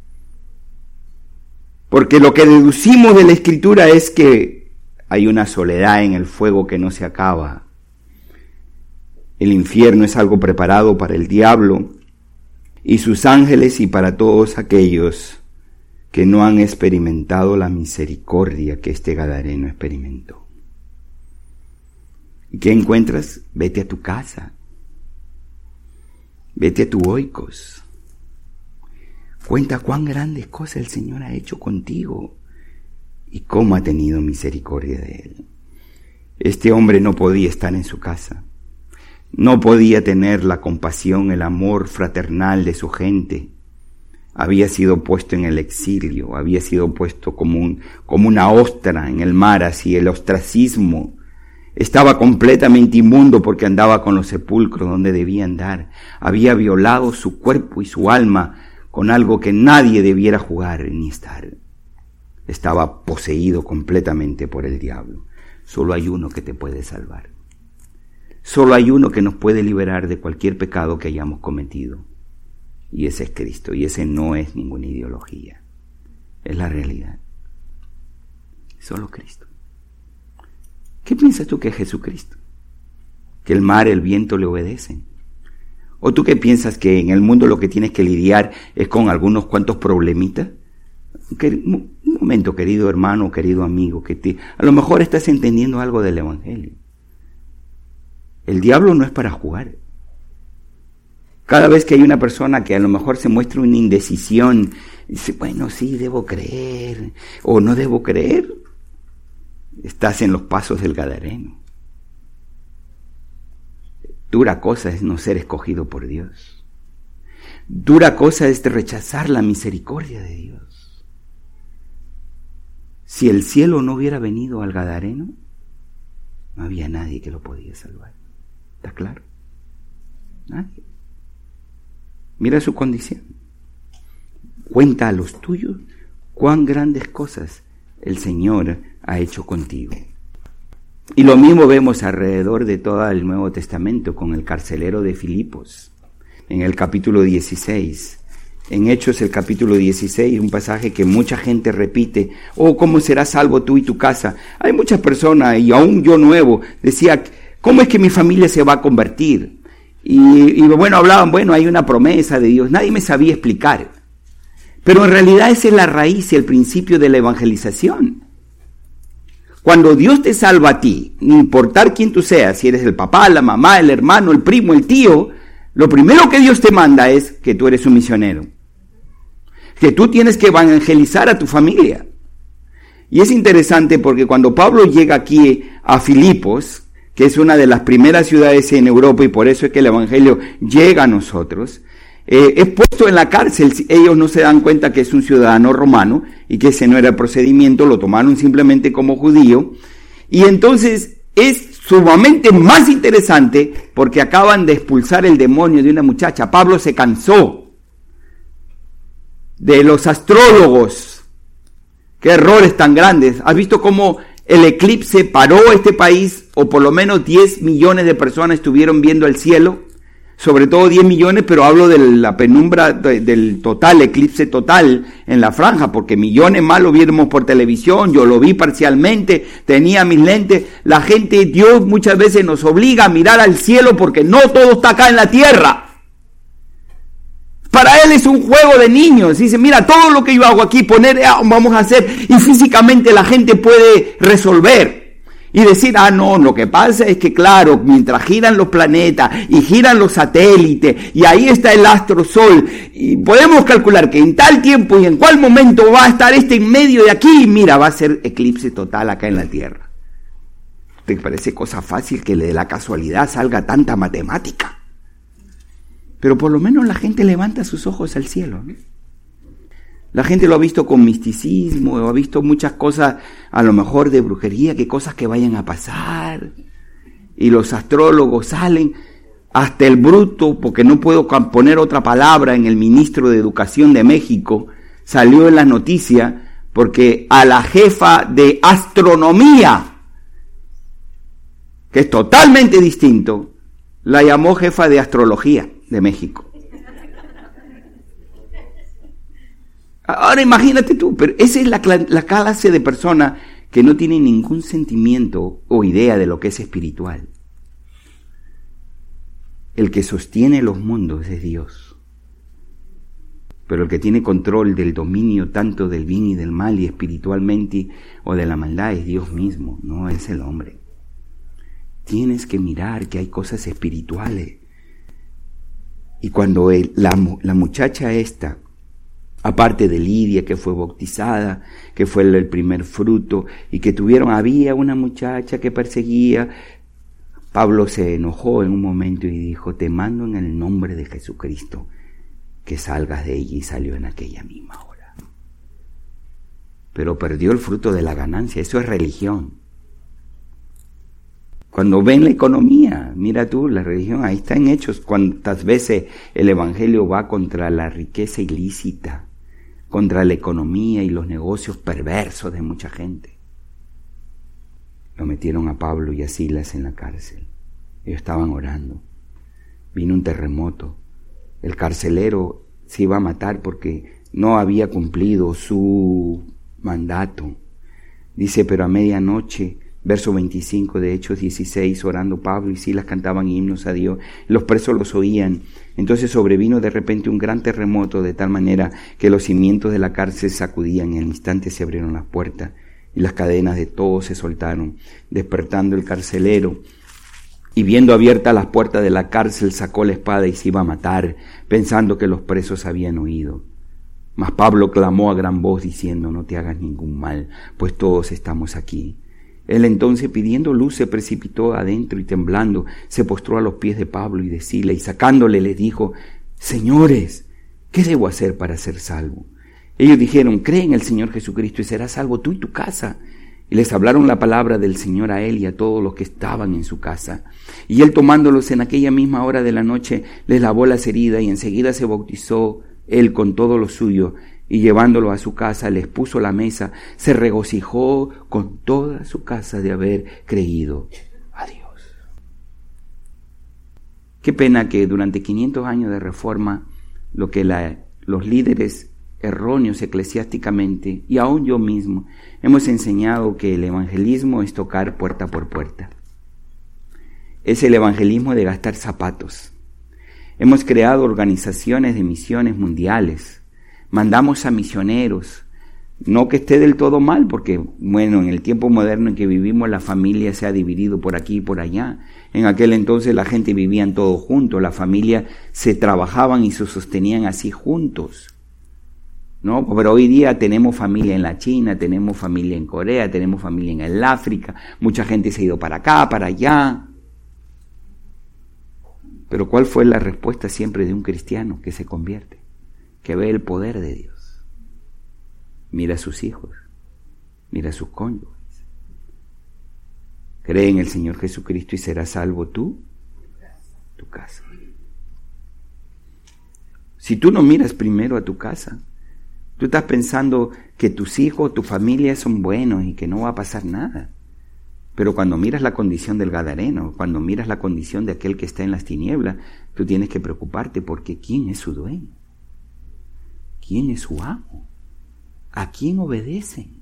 Porque lo que deducimos de la Escritura es que hay una soledad en el fuego que no se acaba. El infierno es algo preparado para el diablo y sus ángeles y para todos aquellos que no han experimentado la misericordia que este gadareno experimentó. ¿Y qué encuentras? Vete a tu casa. Vete a tu oikos. Cuenta cuán grandes cosas el Señor ha hecho contigo y cómo ha tenido misericordia de él. Este hombre no podía estar en su casa. No podía tener la compasión, el amor fraternal de su gente. Había sido puesto en el exilio, había sido puesto como, un, como una ostra en el mar, así el ostracismo. Estaba completamente inmundo porque andaba con los sepulcros donde debía andar. Había violado su cuerpo y su alma con algo que nadie debiera jugar ni estar. Estaba poseído completamente por el diablo. Solo hay uno que te puede salvar. Solo hay uno que nos puede liberar de cualquier pecado que hayamos cometido. Y ese es Cristo. Y ese no es ninguna ideología. Es la realidad. Solo Cristo. ¿Qué piensas tú que es Jesucristo? ¿Que el mar, el viento le obedecen? ¿O tú qué piensas que en el mundo lo que tienes que lidiar es con algunos cuantos problemitas? Un momento, querido hermano, querido amigo, que te, a lo mejor estás entendiendo algo del Evangelio. El diablo no es para jugar. Cada vez que hay una persona que a lo mejor se muestra una indecisión, dice, bueno, sí, debo creer, o no debo creer, estás en los pasos del gadareno. Dura cosa es no ser escogido por Dios. Dura cosa es de rechazar la misericordia de Dios. Si el cielo no hubiera venido al Gadareno, no había nadie que lo podía salvar. ¿Está claro? Nadie. Mira su condición. Cuenta a los tuyos cuán grandes cosas el Señor ha hecho contigo. Y lo mismo vemos alrededor de todo el Nuevo Testamento con el carcelero de Filipos, en el capítulo dieciséis. En Hechos, el capítulo dieciséis, un pasaje que mucha gente repite: oh, ¿cómo serás salvo tú y tu casa? Hay muchas personas, y aún yo nuevo, decía: ¿cómo es que mi familia se va a convertir? Y, y bueno, hablaban, bueno, hay una promesa de Dios. Nadie me sabía explicar. Pero en realidad esa es la raíz y el principio de la evangelización. Cuando Dios te salva a ti, no importar quién tú seas, si eres el papá, la mamá, el hermano, el primo, el tío, lo primero que Dios te manda es que tú eres un misionero. Que tú tienes que evangelizar a tu familia. Y es interesante porque cuando Pablo llega aquí a Filipos, que es una de las primeras ciudades en Europa, y por eso es que el evangelio llega a nosotros, eh, es puesto en la cárcel. Ellos no se dan cuenta que es un ciudadano romano y que ese no era el procedimiento, lo tomaron simplemente como judío. Y entonces es sumamente más interesante porque acaban de expulsar el demonio de una muchacha. Pablo se cansó de los astrólogos. Qué errores tan grandes. ¿Has visto cómo el eclipse paró este país, o por lo menos diez millones de personas estuvieron viendo el cielo? Sobre todo diez millones, pero hablo de la penumbra de, del total, eclipse total en la franja, porque millones más lo vimos por televisión, yo lo vi parcialmente, tenía mis lentes. La gente, Dios muchas veces nos obliga a mirar al cielo porque no todo está acá en la tierra. Para él es un juego de niños. Dice, mira, todo lo que yo hago aquí, poner, vamos a hacer, y físicamente la gente puede resolver. Y decir, ah, no, lo que pasa es que, claro, mientras giran los planetas y giran los satélites, y ahí está el astro Sol, y podemos calcular que en tal tiempo y en cuál momento va a estar este en medio de aquí, y mira, va a ser eclipse total acá en la Tierra. ¿Te parece cosa fácil que de la casualidad salga tanta matemática? Pero por lo menos la gente levanta sus ojos al cielo, ¿no? La gente lo ha visto con misticismo, o ha visto muchas cosas, a lo mejor de brujería, que cosas que vayan a pasar. Y los astrólogos salen, hasta el bruto, porque no puedo poner otra palabra, en el ministro de Educación de México, salió en las noticias, porque a la jefa de astronomía, que es totalmente distinto, la llamó jefa de astrología de México. Ahora imagínate tú, pero esa es la, la clase de persona que no tiene ningún sentimiento o idea de lo que es espiritual. El que sostiene los mundos es Dios. Pero el que tiene control del dominio tanto del bien y del mal y espiritualmente o de la maldad es Dios mismo, no es el hombre. Tienes que mirar que hay cosas espirituales. Y cuando el, la, la muchacha esta, aparte de Lidia, que fue bautizada, que fue el, el primer fruto, y que tuvieron, había una muchacha que perseguía, Pablo se enojó en un momento y dijo, te mando en el nombre de Jesucristo que salgas de ella, y salió en aquella misma hora. Pero perdió el fruto de la ganancia, eso es religión. Cuando ven la economía, mira tú, la religión, ahí está en Hechos, cuántas veces el evangelio va contra la riqueza ilícita, contra la economía y los negocios perversos de mucha gente. Lo metieron a Pablo y a Silas en la cárcel. Ellos estaban orando. Vino un terremoto. El carcelero se iba a matar porque no había cumplido su mandato. Dice, pero a medianoche, verso veinticinco de Hechos dieciséis, orando Pablo y Silas cantaban himnos a Dios, los presos los oían. Entonces sobrevino de repente un gran terremoto, de tal manera que los cimientos de la cárcel sacudían, y al instante se abrieron las puertas y las cadenas de todos se soltaron. Despertando el carcelero y viendo abiertas las puertas de la cárcel, sacó la espada y se iba a matar, pensando que los presos habían oído. Mas Pablo clamó a gran voz diciendo, no te hagas ningún mal, pues todos estamos aquí. Él entonces, pidiendo luz, se precipitó adentro y temblando se postró a los pies de Pablo y de Silas, y sacándole les dijo, señores, ¿qué debo hacer para ser salvo? Ellos dijeron, cree en el Señor Jesucristo y serás salvo tú y tu casa. Y les hablaron la palabra del Señor a él y a todos los que estaban en su casa. Y él, tomándolos en aquella misma hora de la noche, les lavó las heridas y enseguida se bautizó él con todo lo suyo, y llevándolo a su casa les puso la mesa, se regocijó con toda su casa de haber creído a Dios. Qué pena que durante quinientos años de reforma, lo que la, los líderes erróneos eclesiásticamente, y aún yo mismo, hemos enseñado que el evangelismo es tocar puerta por puerta. Es el evangelismo de gastar zapatos. Hemos creado organizaciones de misiones mundiales. Mandamos a misioneros. No que esté del todo mal, porque, bueno, en el tiempo moderno en que vivimos, la familia se ha dividido por aquí y por allá. En aquel entonces la gente vivía todos juntos, la familia se trabajaban y se sostenían así juntos. ¿No? Pero hoy día tenemos familia en la China, tenemos familia en Corea, tenemos familia en el África, mucha gente se ha ido para acá, para allá. Pero ¿cuál fue la respuesta siempre de un cristiano que se convierte? Que ve el poder de Dios. Mira a sus hijos, mira a sus cónyuges. Cree en el Señor Jesucristo y serás salvo tú, tu casa. Si tú no miras primero a tu casa, tú estás pensando que tus hijos, tu familia son buenos y que no va a pasar nada. Pero cuando miras la condición del gadareno, cuando miras la condición de aquel que está en las tinieblas, tú tienes que preocuparte porque ¿quién es su dueño? ¿Quién es su amo? ¿A quién obedecen?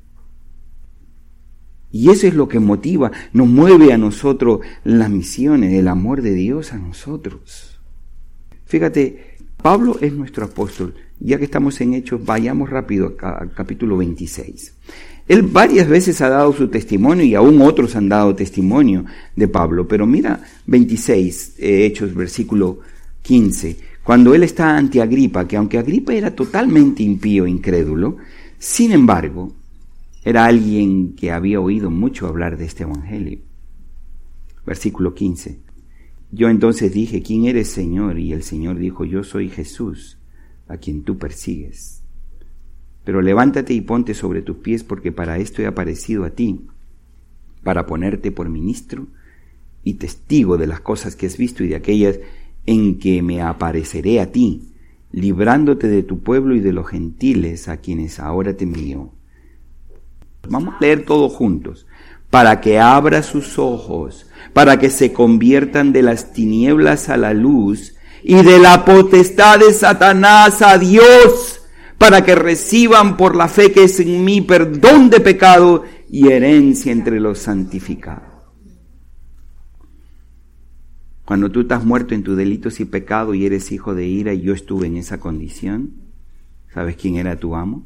Y eso es lo que motiva, nos mueve a nosotros las misiones, el amor de Dios a nosotros. Fíjate, Pablo es nuestro apóstol. Ya que estamos en Hechos, vayamos rápido al capítulo veintiséis. Él varias veces ha dado su testimonio y aún otros han dado testimonio de Pablo. Pero mira veintiséis, eh, Hechos, versículo quince. Cuando él está ante Agripa, que aunque Agripa era totalmente impío, incrédulo, sin embargo, era alguien que había oído mucho hablar de este evangelio. Versículo quince. Yo entonces dije, ¿quién eres, Señor? Y el Señor dijo, yo soy Jesús, a quien tú persigues. Pero levántate y ponte sobre tus pies, porque para esto he aparecido a ti, para ponerte por ministro y testigo de las cosas que has visto y de aquellas en que me apareceré a ti, librándote de tu pueblo y de los gentiles a quienes ahora te envío. Vamos a leer todos juntos. Para que abra sus ojos, para que se conviertan de las tinieblas a la luz y de la potestad de Satanás a Dios, para que reciban por la fe que es en mí perdón de pecado y herencia entre los santificados. Cuando tú estás muerto en tus delitos y pecado y eres hijo de ira, y yo estuve en esa condición, ¿sabes quién era tu amo?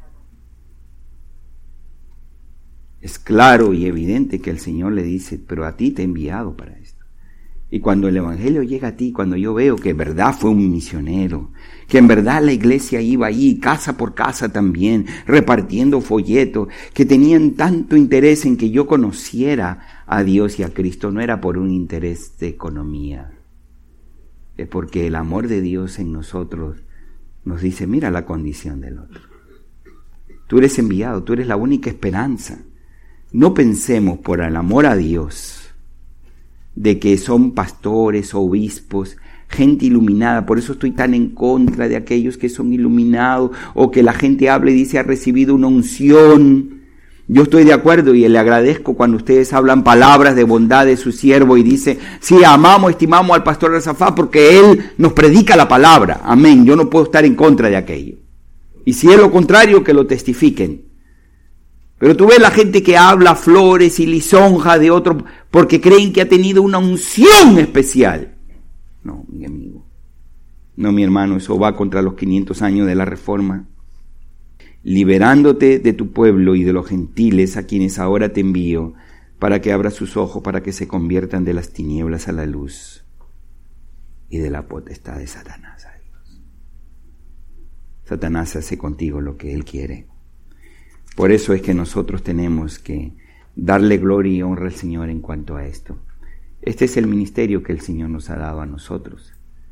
Es claro y evidente que el Señor le dice, pero a ti te he enviado para esto. Y cuando el Evangelio llega a ti, cuando yo veo que en verdad fue un misionero, que en verdad la iglesia iba ahí, casa por casa también, repartiendo folletos, que tenían tanto interés en que yo conociera a Dios y a Cristo, no era por un interés de economía, es porque el amor de Dios en nosotros nos dice, mira la condición del otro. Tú eres enviado, tú eres la única esperanza. No pensemos por el amor a Dios de que son pastores, obispos, gente iluminada. Por eso estoy tan en contra de aquellos que son iluminados o que la gente habla y dice ha recibido una unción. Yo estoy de acuerdo y le agradezco cuando ustedes hablan palabras de bondad de su siervo y dice, sí, amamos, estimamos al pastor Razafá porque él nos predica la palabra. Amén. Yo no puedo estar en contra de aquello. Y si es lo contrario, que lo testifiquen. Pero tú ves la gente que habla flores y lisonja de otro porque creen que ha tenido una unción especial. No, mi amigo. No, mi hermano, eso va contra los quinientos años de la Reforma. Liberándote de tu pueblo y de los gentiles a quienes ahora te envío, para que abras sus ojos, para que se conviertan de las tinieblas a la luz y de la potestad de Satanás a Dios. Satanás hace contigo lo que él quiere. Por eso es que nosotros tenemos que darle gloria y honra al Señor en cuanto a esto. Este es el ministerio que el Señor nos ha dado a nosotros.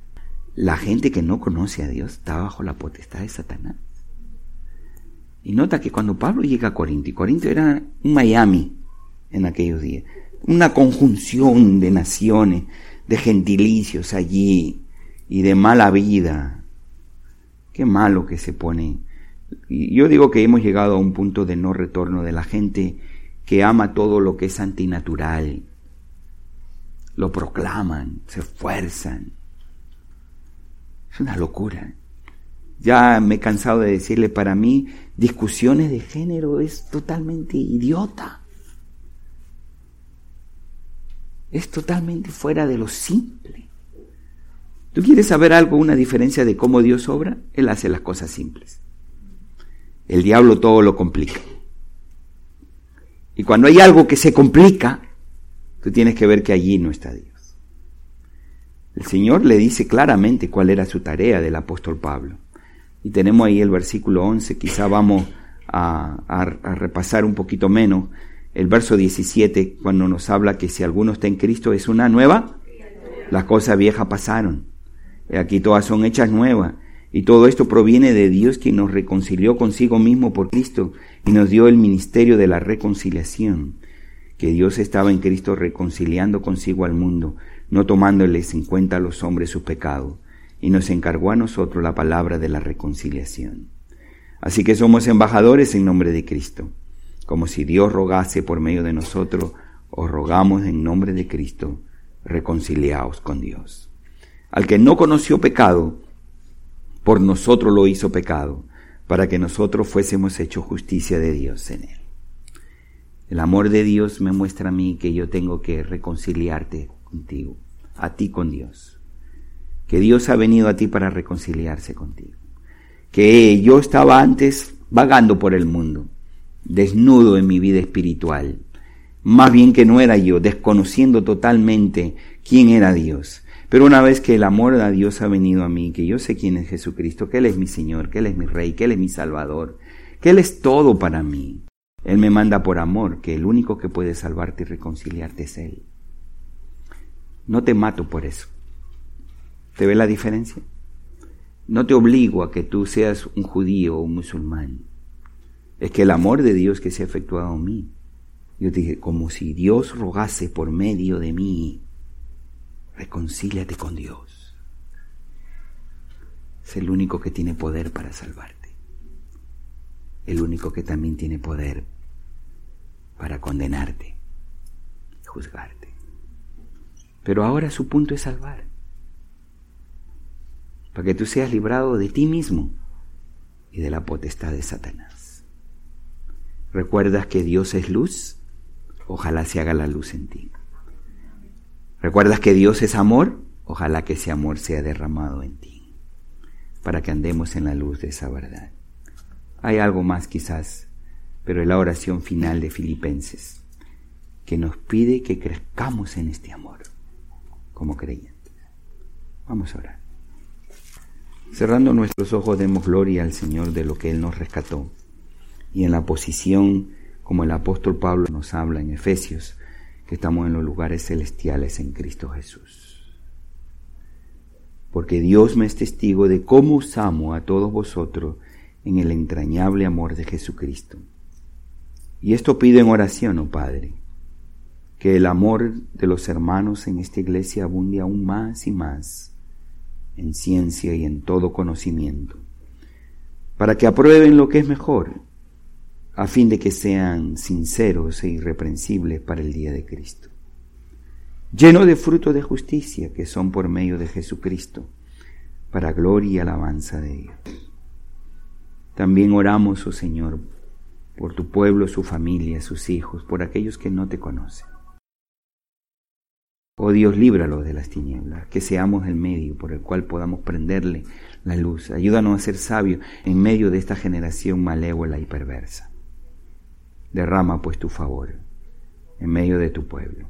La gente que no conoce a Dios está bajo la potestad de Satanás. Y nota que cuando Pablo llega a Corinto, y Corinto era un Miami en aquellos días, una conjunción de naciones, de gentilicios allí, y de mala vida. Qué malo que se pone. Y yo digo que hemos llegado a un punto de no retorno de la gente que ama todo lo que es antinatural. Lo proclaman, se esfuerzan. Es una locura. Ya me he cansado de decirle, para mí, discusiones de género es totalmente idiota. Es totalmente fuera de lo simple. ¿Tú quieres saber algo, una diferencia de cómo Dios obra? Él hace las cosas simples. El diablo todo lo complica. Y cuando hay algo que se complica, tú tienes que ver que allí no está Dios. El Señor le dice claramente cuál era su tarea del apóstol Pablo. Y tenemos ahí el versículo once, quizá vamos a, a, a repasar un poquito menos. El verso diecisiete, cuando nos habla que si alguno está en Cristo es una nueva, las cosas viejas pasaron. Aquí todas son hechas nuevas. Y todo esto proviene de Dios, quien nos reconcilió consigo mismo por Cristo y nos dio el ministerio de la reconciliación. Que Dios estaba en Cristo reconciliando consigo al mundo, no tomándoles en cuenta a los hombres sus pecados, y nos encargó a nosotros la palabra de la reconciliación. Así que somos embajadores en nombre de Cristo, como si Dios rogase por medio de nosotros, os rogamos en nombre de Cristo, reconciliaos con Dios. Al que no conoció pecado, por nosotros lo hizo pecado, para que nosotros fuésemos hechos justicia de Dios en él. El amor de Dios me muestra a mí que yo tengo que reconciliarte contigo, a ti con Dios. Que Dios ha venido a ti para reconciliarse contigo. Que yo estaba antes vagando por el mundo, desnudo en mi vida espiritual. Más bien que no era yo, desconociendo totalmente quién era Dios. Pero una vez que el amor de Dios ha venido a mí, que yo sé quién es Jesucristo, que Él es mi Señor, que Él es mi Rey, que Él es mi Salvador, que Él es todo para mí. Él me manda por amor, que el único que puede salvarte y reconciliarte es Él. No te mato por eso. ¿Te ve la diferencia? No te obligo a que tú seas un judío o un musulmán. Es que el amor de Dios que se ha efectuado en mí. Yo te dije, como si Dios rogase por medio de mí, reconcíliate con Dios. Es el único que tiene poder para salvarte. El único que también tiene poder para condenarte y juzgarte. Pero ahora su punto es salvar. Para que tú seas librado de ti mismo y de la potestad de Satanás. ¿Recuerdas que Dios es luz? Ojalá se haga la luz en ti. ¿Recuerdas que Dios es amor? Ojalá que ese amor sea derramado en ti, para que andemos en la luz de esa verdad. Hay algo más quizás, pero es la oración final de Filipenses, que nos pide que crezcamos en este amor, como creyentes. Vamos a orar. Cerrando nuestros ojos, demos gloria al Señor de lo que Él nos rescató, y en la posición, como el apóstol Pablo nos habla en Efesios, que estamos en los lugares celestiales en Cristo Jesús. Porque Dios me es testigo de cómo os amo a todos vosotros en el entrañable amor de Jesucristo. Y esto pido en oración, oh Padre, que el amor de los hermanos en esta iglesia abunde aún más y más en ciencia y en todo conocimiento, para que aprueben lo que es mejor, a fin de que sean sinceros e irreprensibles para el día de Cristo, llenos de frutos de justicia que son por medio de Jesucristo, para gloria y alabanza de Dios. También oramos, oh Señor, por tu pueblo, su familia, sus hijos, por aquellos que no te conocen. Oh Dios, líbralos de las tinieblas, que seamos el medio por el cual podamos prenderle la luz. Ayúdanos a ser sabios en medio de esta generación malévola y perversa. Derrama pues tu favor en medio de tu pueblo.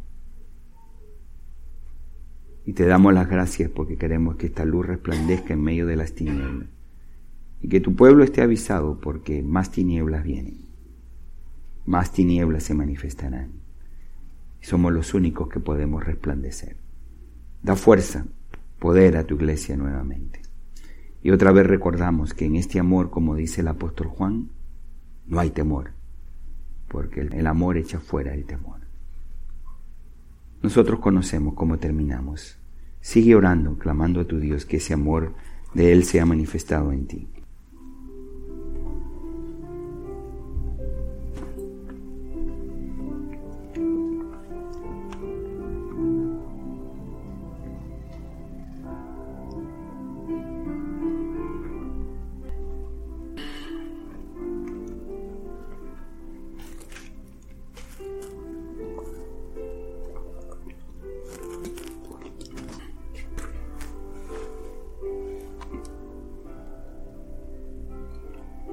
Y te damos las gracias porque queremos que esta luz resplandezca en medio de las tinieblas. Y que tu pueblo esté avisado porque más tinieblas vienen. Más tinieblas se manifestarán. Y somos los únicos que podemos resplandecer. Da fuerza poder a tu iglesia nuevamente. Y otra vez recordamos que en este amor, como dice el apóstol Juan, no hay temor, porque el amor echa fuera el temor. Nosotros conocemos cómo terminamos. Sigue orando, clamando a tu Dios que ese amor de Él sea manifestado en ti.